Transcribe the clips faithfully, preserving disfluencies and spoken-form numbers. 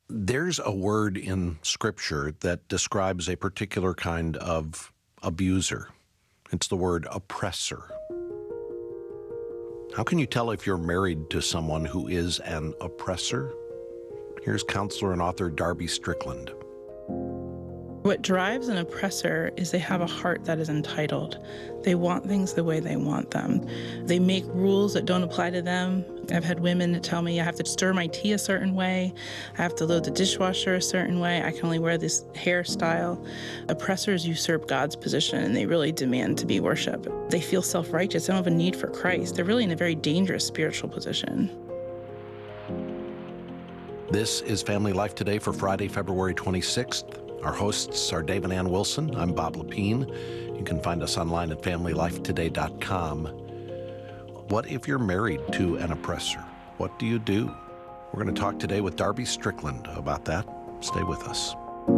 There's a word in Scripture that describes a particular kind of abuser. It's the word oppressor. How can you tell if you're married to someone who is an oppressor? Here's counselor and author Darby Strickland. What drives an oppressor is they have a heart that is entitled. They want things the way they want them. They make rules that don't apply to them. I've had women that tell me I have to stir my tea a certain way, I have to load the dishwasher a certain way, I can only wear this hairstyle. Oppressors usurp God's position and they really demand to be worshiped. They feel self-righteous, they don't have a need for Christ. They're really in a very dangerous spiritual position. This is Family Life Today for Friday, February twenty-sixth. Our hosts are Dave and Ann Wilson. I'm Bob Lepine. You can find us online at family life today dot com. What if you're married to an oppressor? What do you do? We're going to talk today with Darby Strickland about that. Stay with us.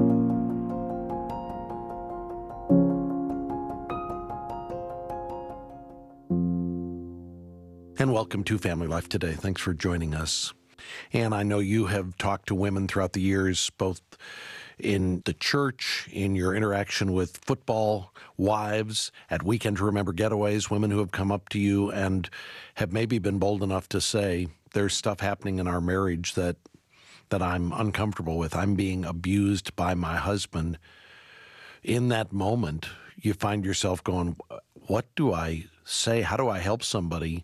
And welcome to Family Life Today. Thanks for joining us. And I know you have talked to women throughout the years, both in the church, in your interaction with football wives, at Weekend to Remember getaways, women who have come up to you and have maybe been bold enough to say, there's stuff happening in our marriage that that I'm uncomfortable with. I'm being abused by my husband. In that moment, you find yourself going, what do I say? How do I help somebody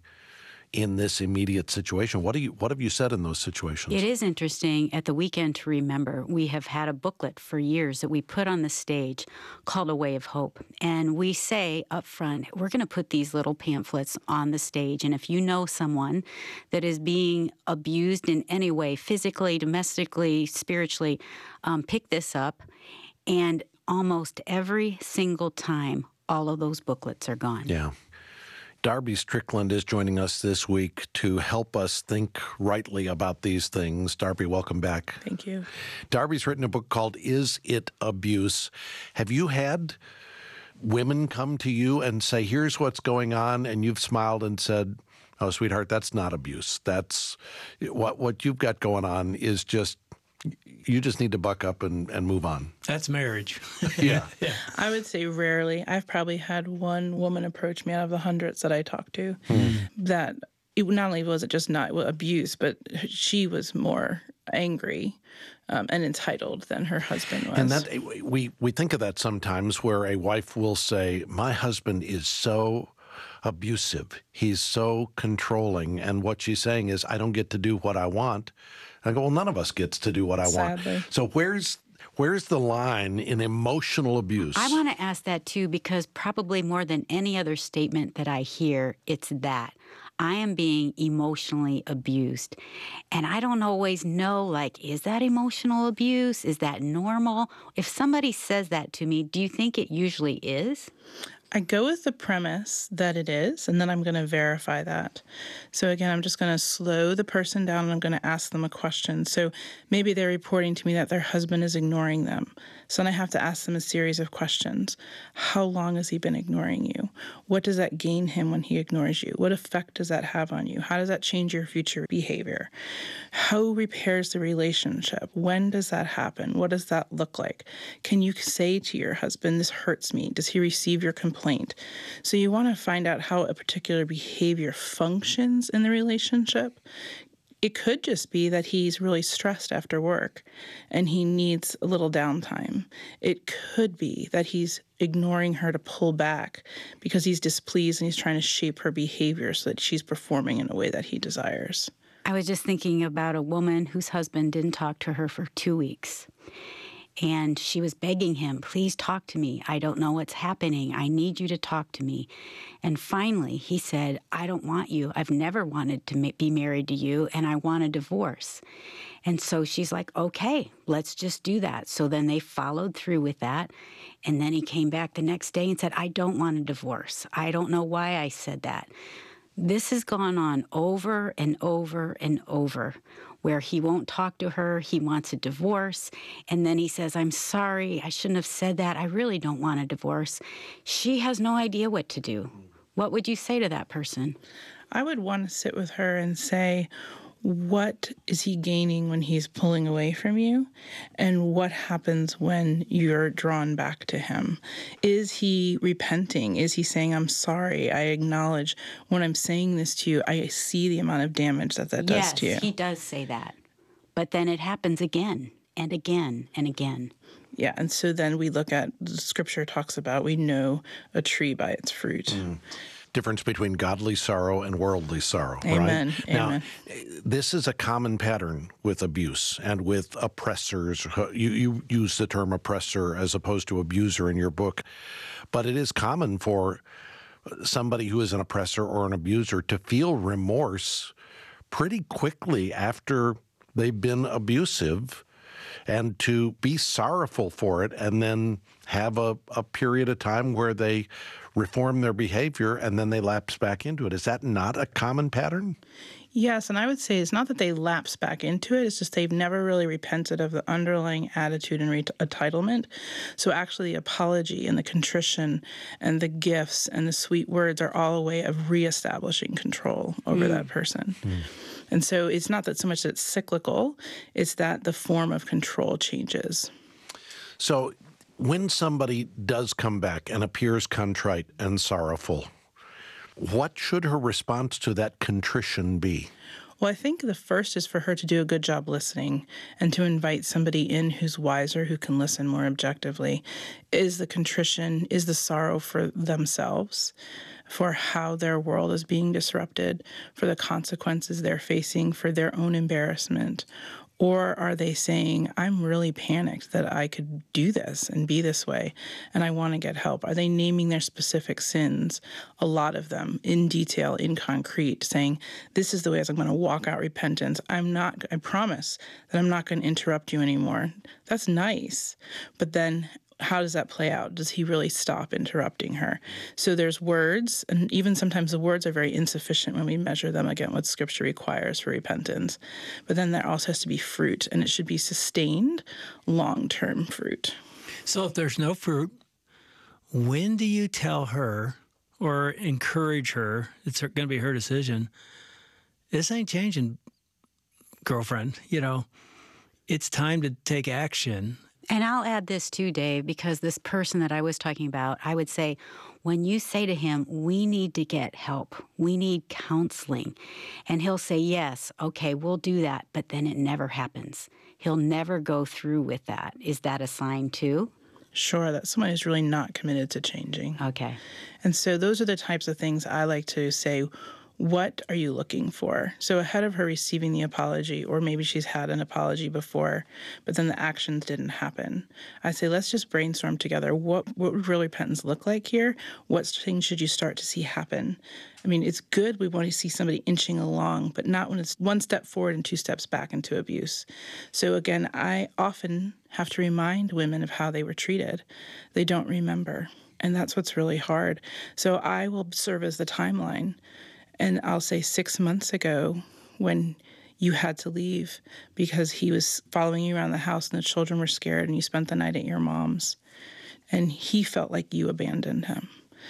in this immediate situation? What do you, what have you said in those situations? It is interesting. At the Weekend to Remember, we have had a booklet for years that we put on the stage called A Way of Hope. And we say up front, we're going to put these little pamphlets on the stage. And if you know someone that is being abused in any way, physically, domestically, spiritually, um, pick this up. And almost every single time, all of those booklets are gone. Yeah. Darby Strickland is joining us this week to help us think rightly about these things. Darby, welcome back. Thank you. Darby's written a book called Is It Abuse? Have you had women come to you and say, here's what's going on, and you've smiled and said, oh, sweetheart, that's not abuse. That's what what you've got going on is just, you just need to buck up and, and move on. That's marriage. Yeah. Yeah. I would say rarely. I've probably had one woman approach me out of the hundreds that I talked to Hmm. that it, not only was it just not abuse, but she was more angry um, and entitled than her husband was. And that we, we think of that sometimes where a wife will say, my husband is so abusive. He's so controlling. And what she's saying is, I don't get to do what I want. I go, well, none of us gets to do what I Sadly. want. So where's where's the line in emotional abuse? I want to ask that, too, because probably more than any other statement that I hear, it's that. I am being emotionally abused. And I don't always know, like, is that emotional abuse? Is that normal? If somebody says that to me, do you think it usually is? I go with the premise that it is, and then I'm going to verify that. So again, I'm just going to slow the person down and I'm going to ask them a question. So maybe they're reporting to me that their husband is ignoring them. So then I have to ask them a series of questions. How long has he been ignoring you? What does that gain him when he ignores you? What effect does that have on you? How does that change your future behavior? How repairs the relationship? When does that happen? What does that look like? Can you say to your husband, this hurts me? Does he receive your complaint? So you want to find out how a particular behavior functions in the relationship. It could just be that he's really stressed after work and he needs a little downtime. It could be that he's ignoring her to pull back because he's displeased and he's trying to shape her behavior so that she's performing in a way that he desires. I was just thinking about a woman whose husband didn't talk to her for two weeks. And she was begging him, please talk to me. I don't know what's happening. I need you to talk to me. And finally, he said, I don't want you. I've never wanted to be married to you, and I want a divorce. And so she's like, okay, let's just do that. So then they followed through with that. And then he came back the next day and said, I don't want a divorce. I don't know why I said that. This has gone on over and over and over, where he won't talk to her, he wants a divorce, and then he says, I'm sorry, I shouldn't have said that, I really don't want a divorce. She has no idea what to do. What would you say to that person? I would want to sit with her and say, what is he gaining when he's pulling away from you? And what happens when you're drawn back to him? Is he repenting? Is he saying, I'm sorry, I acknowledge when I'm saying this to you, I see the amount of damage that that yes, does to you? Yes, he does say that. But then it happens again and again and again. Yeah, and so then we look at, the scripture talks about, we know a tree by its fruit. Mm. Difference between godly sorrow and worldly sorrow, Amen. right? Amen. Now, this is a common pattern with abuse and with oppressors. You, you use the term oppressor as opposed to abuser in your book, but it is common for somebody who is an oppressor or an abuser to feel remorse pretty quickly after they've been abusive and to be sorrowful for it and then have a, a period of time where they reform their behavior and then they lapse back into it. Is that not a common pattern? Yes, and I would say it's not that they lapse back into it, it's just they've never really repented of the underlying attitude and re- entitlement. So actually the apology and the contrition and the gifts and the sweet words are all a way of reestablishing control over mm. that person. Mm. And so it's not that so much that it's cyclical, it's that the form of control changes. So when somebody does come back and appears contrite and sorrowful, what should her response to that contrition be? Well, I think the first is for her to do a good job listening and to invite somebody in who's wiser, who can listen more objectively. Is the contrition, is the sorrow for themselves, for how their world is being disrupted, for the consequences they're facing, for their own embarrassment? Or are they saying, I'm really panicked that I could do this and be this way, and I want to get help? Are they naming their specific sins, a lot of them, in detail, in concrete, saying, this is the way I'm going to walk out repentance. I'm not, I promise that I'm not going to interrupt you anymore. That's nice. But then how does that play out? Does he really stop interrupting her? So there's words, and even sometimes the words are very insufficient when we measure them against what Scripture requires for repentance. But then there also has to be fruit, and it should be sustained, long-term fruit. So if there's no fruit, when do you tell her or encourage her, it's going to be her decision, this ain't changing, girlfriend, you know, it's time to take action. And I'll add this too, Dave, because this person that I was talking about, I would say, when you say to him, we need to get help, we need counseling, and he'll say, yes, okay, we'll do that, but then it never happens. He'll never go through with that. Is that a sign too? Sure, that someone is really not committed to changing. Okay. And so those are the types of things I like to say, what are you looking for? So ahead of her receiving the apology, or maybe she's had an apology before, but then the actions didn't happen, I say, let's just brainstorm together. What, what would real repentance look like here? What things should you start to see happen? I mean, it's good we want to see somebody inching along, but not when it's one step forward and two steps back into abuse. So again, I often have to remind women of how they were treated. They don't remember, and that's what's really hard. So I will serve as the timeline. And I'll say six months ago when you had to leave because he was following you around the house and the children were scared and you spent the night at your mom's and he felt like you abandoned him.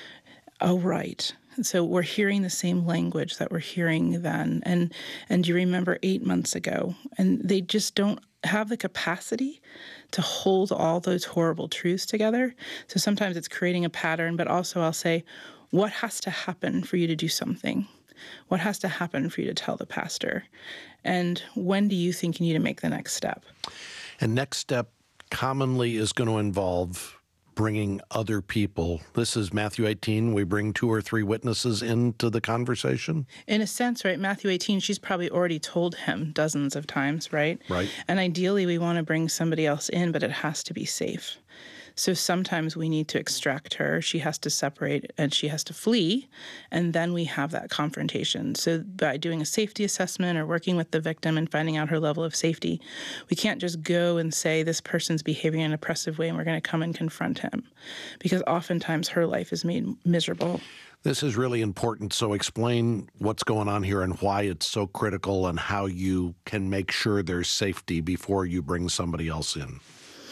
Oh, right. So we're hearing the same language that we're hearing then. And, and you remember eight months ago, and they just don't have the capacity to hold all those horrible truths together. So sometimes it's creating a pattern, but also I'll say, what has to happen for you to do something? What has to happen for you to tell the pastor? And when do you think you need to make the next step? And next step commonly is going to involve bringing other people. This is Matthew eighteen. We bring two or three witnesses into the conversation. In a sense, right? Matthew eighteen, she's probably already told him dozens of times, right? Right. And ideally, we want to bring somebody else in, but it has to be safe. So sometimes we need to extract her. She has to separate and she has to flee. And then we have that confrontation. So by doing a safety assessment or working with the victim and finding out her level of safety, we can't just go and say this person's behaving in an oppressive way and we're going to come and confront him. Because oftentimes her life is made miserable. This is really important. So explain what's going on here and why it's so critical and how you can make sure there's safety before you bring somebody else in.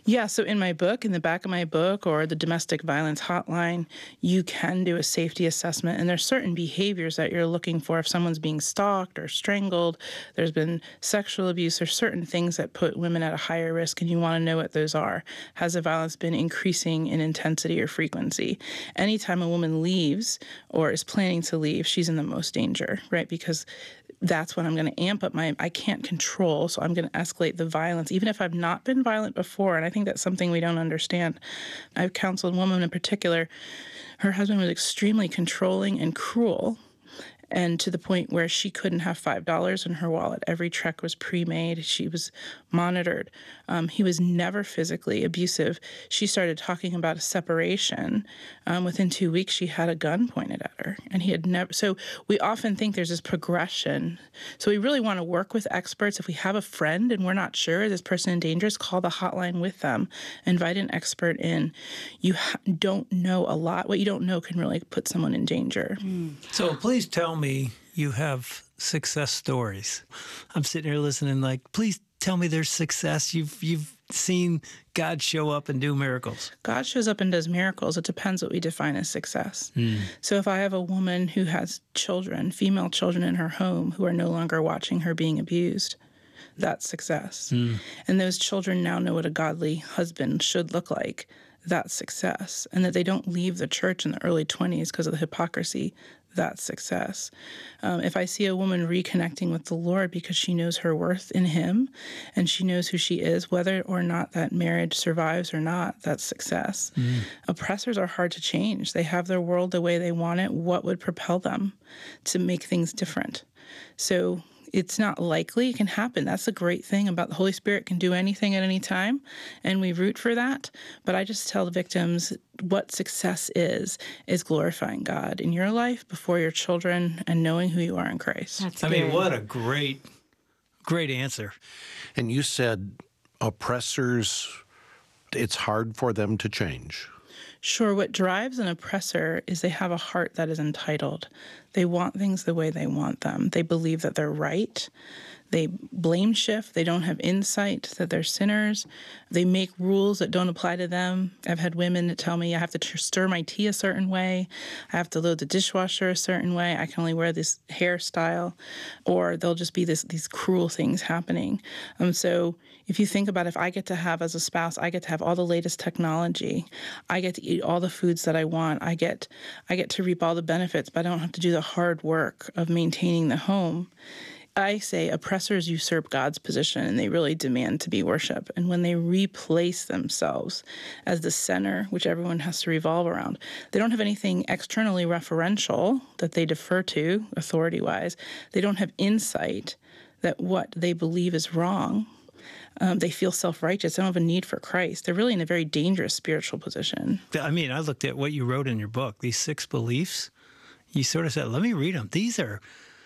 Yeah, so in my book, in the back of my book, or the domestic violence hotline, you can do a safety assessment, and there's certain behaviors that you're looking for. If someone's being stalked or strangled, there's been sexual abuse, there's certain things that put women at a higher risk, and you want to know what those are. Has the violence been increasing in intensity or frequency? Anytime a woman leaves or is planning to leave, she's in the most danger, right? Because that's when I'm going to amp up my, I can't control, so I'm going to escalate the violence, even if I've not been violent before. And I think that's something we don't understand. I've counseled a woman in particular. Her husband was extremely controlling and cruel, and to the point where she couldn't have five dollars in her wallet. Every check was pre-made. She was monitored. Um, he was never physically abusive. She started talking about a separation. Um, within two weeks, she had a gun pointed at her, and he had never. So we often think there's this progression. So we really want to work with experts. If we have a friend and we're not sure, is this person in danger, call the hotline with them. Invite an expert in. You ha- don't know a lot. What you don't know can really put someone in danger. Mm. So please tell me you have success stories. I'm sitting here listening like, please tell me there's success. You've you've seen God show up and do miracles. God shows up and does miracles. It depends what we define as success. Mm. So if I have a woman who has children, female children in her home who are no longer watching her being abused, that's success. Mm. And those children now know what a godly husband should look like. That's success. And that they don't leave the church in the early twenties because of the hypocrisy. That's success. Um, if I see a woman reconnecting with the Lord because she knows her worth in him and she knows who she is, whether or not that marriage survives or not, that's success. Mm. Oppressors are hard to change. They have their world the way they want it. What would propel them to make things different? So it's not likely. It can happen. That's the great thing about the Holy Spirit can do anything at any time, and we root for that. But I just tell the victims what success is, is glorifying God in your life before your children and knowing who you are in Christ. That's I good. mean, what a great, great answer. And you said oppressors, it's hard for them to change. Sure, what drives an oppressor is they have a heart that is entitled. They want things the way they want them. They believe that they're right. They blame shift. They don't have insight that they're sinners. They make rules that don't apply to them. I've had women that tell me I have to t- stir my tea a certain way. I have to load the dishwasher a certain way. I can only wear this hairstyle. Or there'll just be this, these cruel things happening. Um, so if you think about if I get to have, as a spouse, I get to have all the latest technology. I get to eat all the foods that I want. I get, I get to reap all the benefits, but I don't have to do the hard work of maintaining the home. I say oppressors usurp God's position, and they really demand to be worshiped. And when they replace themselves as the center, which everyone has to revolve around, they don't have anything externally referential that they defer to authority-wise. They don't have insight that what they believe is wrong. Um, they feel self-righteous. They don't have a need for Christ. They're really in a very dangerous spiritual position. I mean, I looked at what you wrote in your book, these six beliefs. You sort of said, let me read them. These are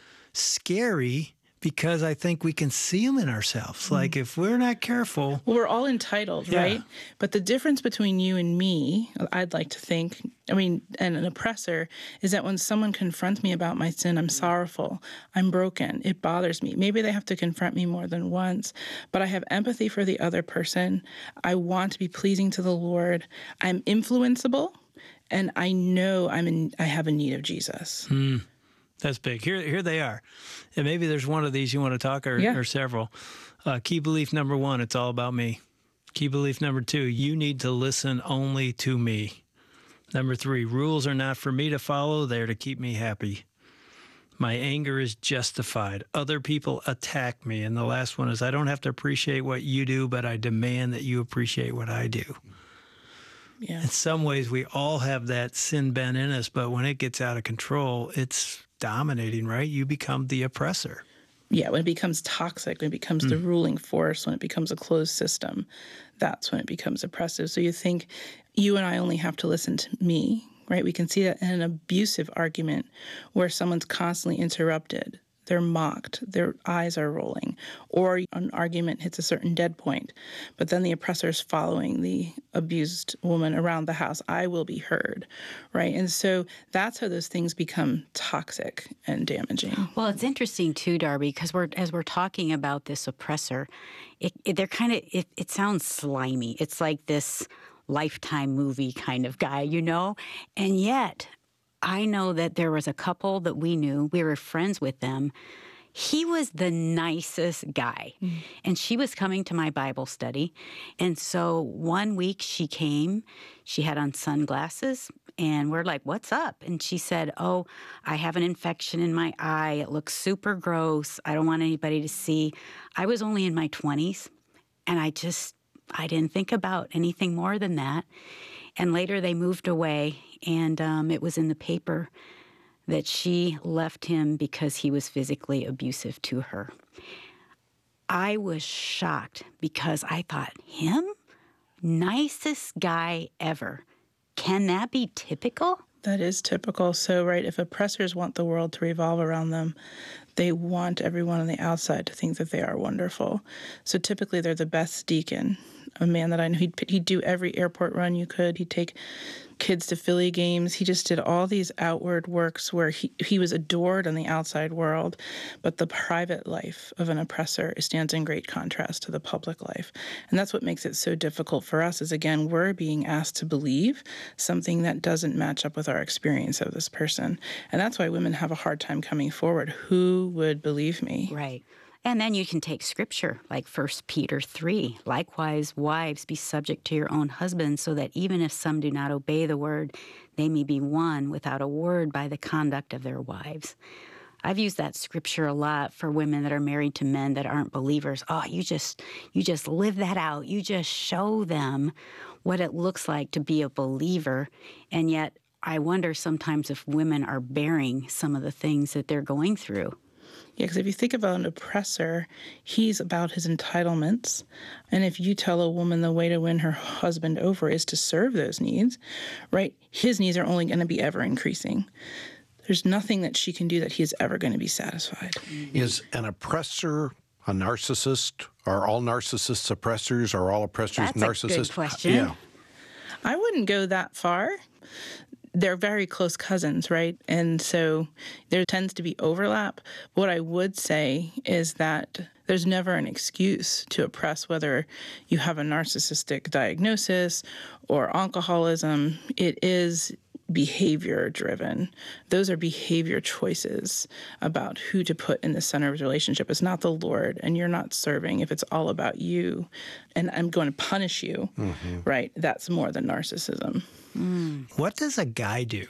scary because I think we can see them in ourselves. Mm-hmm. Like if we're not careful. Well, we're all entitled, yeah. right? But the difference between you and me, I'd like to think, I mean, and an oppressor, is that when someone confronts me about my sin, I'm sorrowful, I'm broken, it bothers me. Maybe they have to confront me more than once, but I have empathy for the other person. I want to be pleasing to the Lord. I'm influenceable, and I know I'm in, I have a need of Jesus. Mm. That's big. Here here they are. And maybe there's one of these you want to talk or, yeah. or several. Uh, key belief number one, it's all about me. Key belief number two, you need to listen only to me. Number three, rules are not for me to follow. They're to keep me happy. My anger is justified. Other people attack me. And the last one is I don't have to appreciate what you do, but I demand that you appreciate what I do. Yeah. In some ways, we all have that sin bent in us, but when it gets out of control, it's dominating, right? You become the oppressor. Yeah, when it becomes toxic, when it becomes mm. the ruling force, when it becomes a closed system, that's when it becomes oppressive. So you think you and I only have to listen to me, right? We can see that in an abusive argument where someone's constantly interrupted. they're mocked, their eyes are rolling, or an argument hits a certain dead point, but then the oppressor's following the abused woman around the house, I will be heard, right? And so that's how those things become toxic and damaging. Well, it's interesting too, Darby, because we're as we're talking about this oppressor, it, it, they're kind of it, it sounds slimy. It's like this Lifetime movie kind of guy, you know? And yet, I know that there was a couple that we knew, we were friends with them. He was the nicest guy. Mm. And she was coming to my Bible study. And so one week she came, she had on sunglasses, and we're like, what's up? And she said, oh, I have an infection in my eye. It looks super gross. I don't want anybody to see. I was only in my twenties, and I just, I didn't think about anything more than that. And later they moved away, and um, it was in the paper that she left him because he was physically abusive to her. I was shocked because I thought, him? Nicest guy ever. Can that be typical? That is typical. So, right, if oppressors want the world to revolve around them, they want everyone on the outside to think that they are wonderful. So typically they're the best deacon. A man that I know, he'd, he'd do every airport run you could. He'd take kids to Philly games. He just did all these outward works where he, he was adored in the outside world, but the private life of an oppressor stands in great contrast to the public life. And that's what makes it so difficult for us is, again, we're being asked to believe something that doesn't match up with our experience of this person. And that's why women have a hard time coming forward. Who would believe me? Right. And then you can take scripture like First Peter three. Likewise, wives, be subject to your own husbands, so that even if some do not obey the word, they may be won without a word by the conduct of their wives. I've used that scripture a lot for women that are married to men that aren't believers. Oh, you just you just live that out. You just show them what it looks like to be a believer. And yet I wonder sometimes if women are bearing some of the things that they're going through. Yeah, because if you think about an oppressor, he's about his entitlements. And if you tell a woman the way to win her husband over is to serve those needs, right, his needs are only going to be ever increasing. There's nothing that she can do that he is ever going to be satisfied. Is an oppressor a narcissist? Are all narcissists oppressors? Are all oppressors That's narcissists? That's a good question. Yeah. I wouldn't go that far. They're very close cousins, right? And so there tends to be overlap. What I would say is that there's never an excuse to oppress, whether you have a narcissistic diagnosis or alcoholism. It is behavior driven. Those are behavior choices about who to put in the center of the relationship. It's not the Lord, and you're not serving if it's all about you and I'm going to punish you, mm-hmm. right? That's more than narcissism. Mm. What does a guy do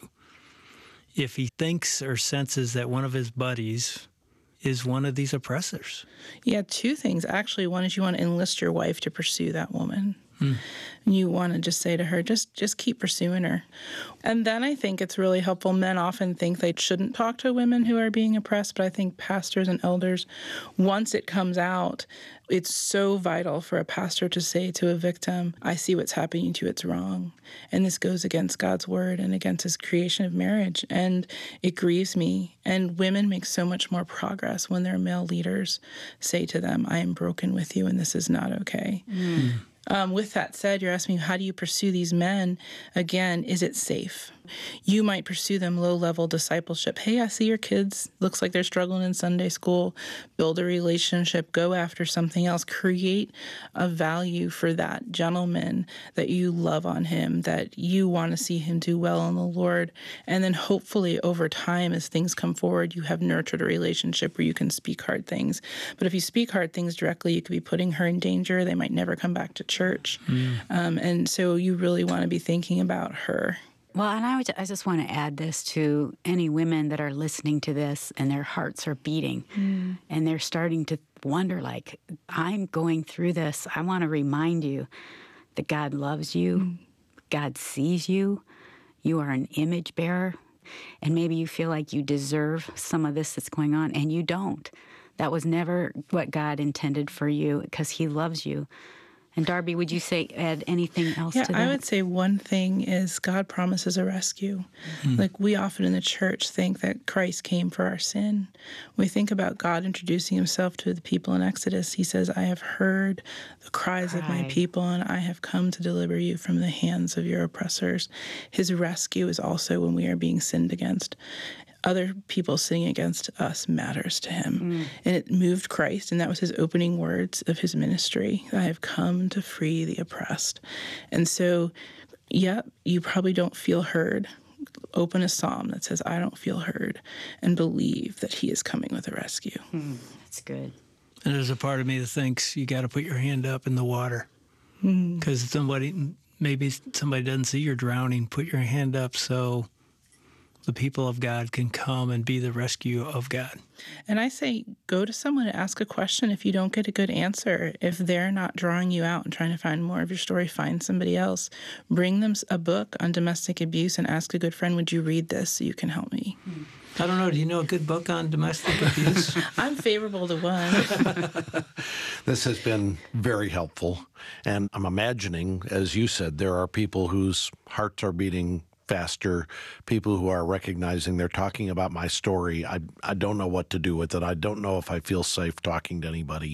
if he thinks or senses that one of his buddies is one of these oppressors? Yeah, two things. Actually, one is you want to enlist your wife to pursue that woman. Mm. You want to just say to her, just just keep pursuing her. And then I think it's really helpful. Men often think they shouldn't talk to women who are being oppressed, but I think pastors and elders, once it comes out, it's so vital for a pastor to say to a victim, I see what's happening to you, it's wrong. And this goes against God's word and against his creation of marriage. And it grieves me. And women make so much more progress when their male leaders say to them, I am broken with you and this is not okay. Mm. Um, with that said, you're asking, how do you pursue these men? Again, is it safe? You might pursue them low-level discipleship. Hey, I see your kids. Looks like they're struggling in Sunday school. Build a relationship. Go after something else. Create a value for that gentleman, that you love on him, that you want to see him do well in the Lord. And then hopefully over time, as things come forward, you have nurtured a relationship where you can speak hard things. But if you speak hard things directly, you could be putting her in danger. They might never come back to church. Mm. Um, and so you really want to be thinking about her. Well, and I, would, I just want to add this to any women that are listening to this and their hearts are beating mm. and they're starting to wonder, like, I'm going through this. I want to remind you that God loves you. Mm. God sees you. You are an image bearer. And maybe you feel like you deserve some of this that's going on, and you don't. That was never what God intended for you because he loves you. And Darby, would you say add anything else Yeah, to that? I would say one thing is God promises a rescue. Mm-hmm. Like we often in the church think that Christ came for our sin. We think about God introducing himself to the people in Exodus. He says, I have heard the cries Cry. of my people, and I have come to deliver you from the hands of your oppressors. His rescue is also when we are being sinned against. Other people sinning against us matters to him. Mm. And it moved Christ, and that was his opening words of his ministry. I have come to free the oppressed. And so, yeah, you probably don't feel heard. Open a psalm that says, I don't feel heard, and believe that he is coming with a rescue. Mm, that's good. And there's a part of me that thinks you got to put your hand up in the water. Because mm. somebody, maybe somebody doesn't see you're drowning, put your hand up so the people of God can come and be the rescue of God. And I say, go to someone and ask a question. If you don't get a good answer, if they're not drawing you out and trying to find more of your story, find somebody else. Bring them a book on domestic abuse and ask a good friend, would you read this so you can help me? I don't know. Do you know a good book on domestic abuse? I'm favorable to one. This has been very helpful. And I'm imagining, as you said, there are people whose hearts are beating faster, people who are recognizing they're talking about my story. I I don't know what to do with it. I don't know if I feel safe talking to anybody.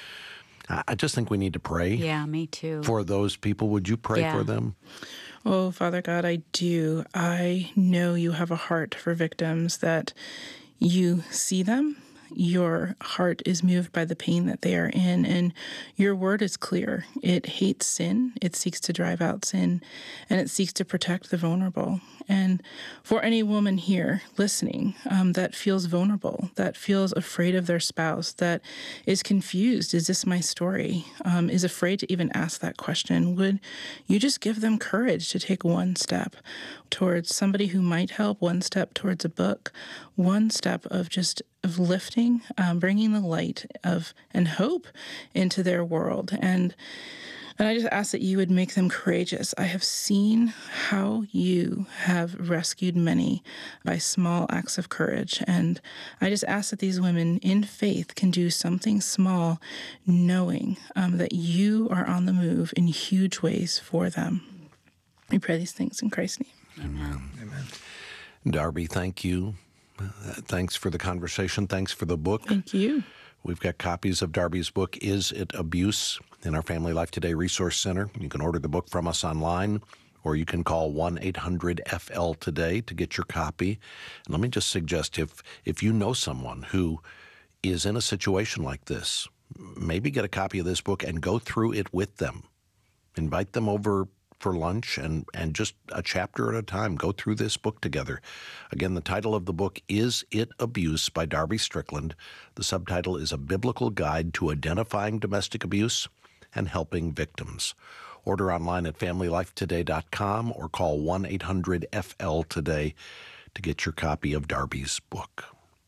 I, I just think we need to pray. Yeah, me too. For those people, would you pray yeah. for them? Oh, Father God, I do. I know you have a heart for victims, that you see them. Your heart is moved by the pain that they are in, and your word is clear. It hates sin, it seeks to drive out sin, and it seeks to protect the vulnerable. And for any woman here listening um, that feels vulnerable, that feels afraid of their spouse, that is confused, is this my story, um, is afraid to even ask that question, would you just give them courage to take one step towards somebody who might help, one step towards a book, one step of just of lifting, um, bringing the light of and hope into their world. And and I just ask that you would make them courageous. I have seen how you have rescued many by small acts of courage. And I just ask that these women in faith can do something small, knowing um, that you are on the move in huge ways for them. We pray these things in Christ's name. Amen. Amen. Darby, thank you. Uh, thanks for the conversation. Thanks for the book. Thank you. We've got copies of Darby's book, Is It Abuse?, in our Family Life Today Resource Center. You can order the book from us online, or you can call one eight hundred F L today to get your copy. And let me just suggest, if if you know someone who is in a situation like this, maybe get a copy of this book and go through it with them. Invite them over for lunch and, and just a chapter at a time. Go through this book together. Again, the title of the book, Is It Abuse? By Darby Strickland. The subtitle is A Biblical Guide to Identifying Domestic Abuse and Helping Victims. Order online at family life today dot com or call one eight hundred F L today to get your copy of Darby's book.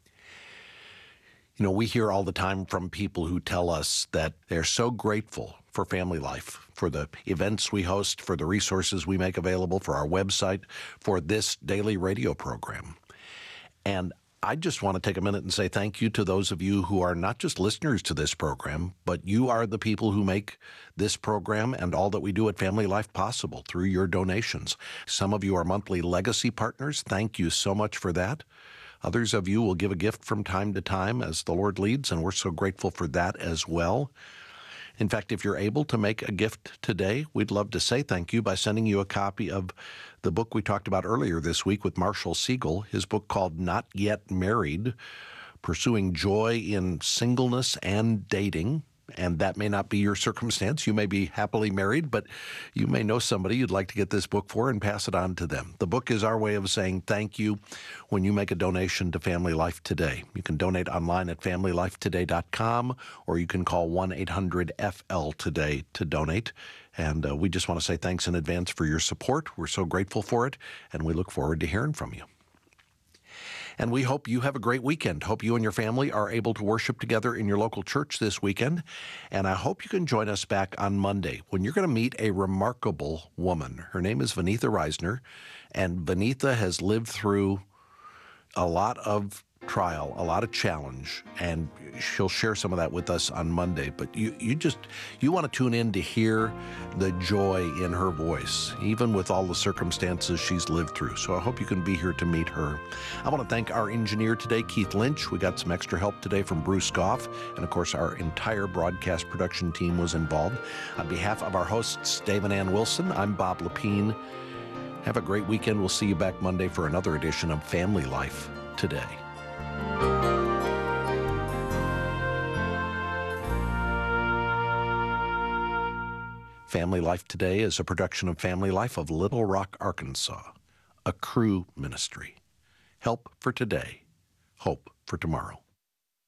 You know, we hear all the time from people who tell us that they're so grateful for Family Life, for the events we host, for the resources we make available, for our website, for this daily radio program. And I just want to take a minute and say thank you to those of you who are not just listeners to this program, but you are the people who make this program and all that we do at Family Life possible through your donations. Some of you are monthly legacy partners. Thank you so much for that. Others of you will give a gift from time to time as the Lord leads, and we're so grateful for that as well. In fact, if you're able to make a gift today, we'd love to say thank you by sending you a copy of the book we talked about earlier this week with Marshall Siegel, his book called Not Yet Married, Pursuing Joy in Singleness and Dating. And that may not be your circumstance. You may be happily married, but you may know somebody you'd like to get this book for and pass it on to them. The book is our way of saying thank you when you make a donation to Family Life Today. You can donate online at family life today dot com, or you can call one eight hundred F L today to donate. And uh, we just want to say thanks in advance for your support. We're so grateful for it, and we look forward to hearing from you. And we hope you have a great weekend. Hope you and your family are able to worship together in your local church this weekend. And I hope you can join us back on Monday when you're going to meet a remarkable woman. Her name is Vaneetha Reisner, and Vaneetha has lived through a lot of trial, a lot of challenge, and she'll share some of that with us on Monday. But you, you just, you want to tune in to hear the joy in her voice, even with all the circumstances she's lived through. So I hope you can be here to meet her. I want to thank our engineer today, Keith Lynch. We got some extra help today from Bruce Goff. And of course, our entire broadcast production team was involved. On behalf of our hosts, Dave and Ann Wilson, I'm Bob Lepine. Have a great weekend. We'll see you back Monday for another edition of Family Life Today. Family Life Today is a production of Family Life of Little Rock, Arkansas, a Cru ministry. Help for today, hope for tomorrow.